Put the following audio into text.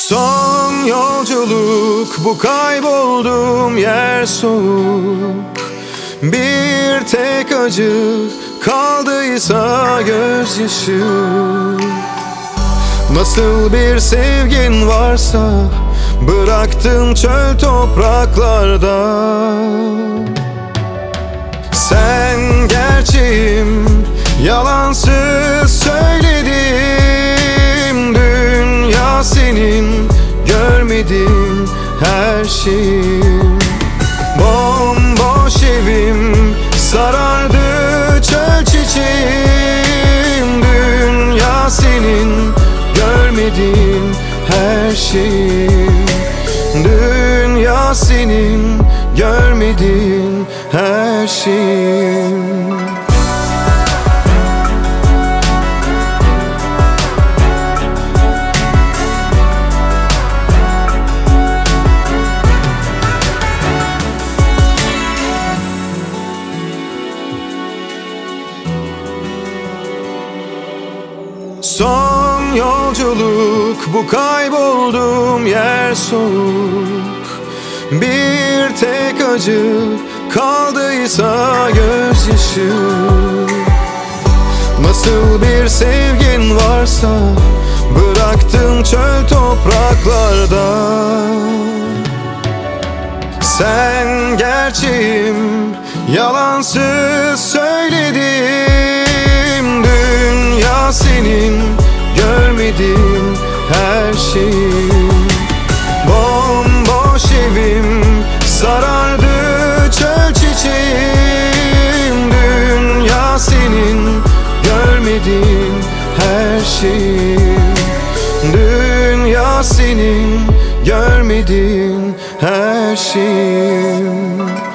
Son yolculuk, bu kaybolduğum yer soğuk. Bir tek acı kaldıysa gözyaşı. Nasıl bir sevgin varsa bıraktın çöl topraklarda. Sen gerçeğim, yalansız söyledim. Dünya senin, görmedin her şeyim. Bomboş evim, sarardı çöl çiçeğim. Dünya senin, görmedin her şeyim. Dünya senin, görmedin her şeyim. Son yolculuk, bu kaybolduğum yer soğuk. Bir tek acı kaldıysa gözyaşı. Nasıl bir sevgin varsa bıraktın çöl topraklarda. Sen gerçeğim, yalansız söyledim. Dünya senin, görmedin her şeyim. Bomboş evim, sarardı çöl çiçeğim. Dünya senin, görmedin her şeyim. Dünya senin, görmedin her şeyim.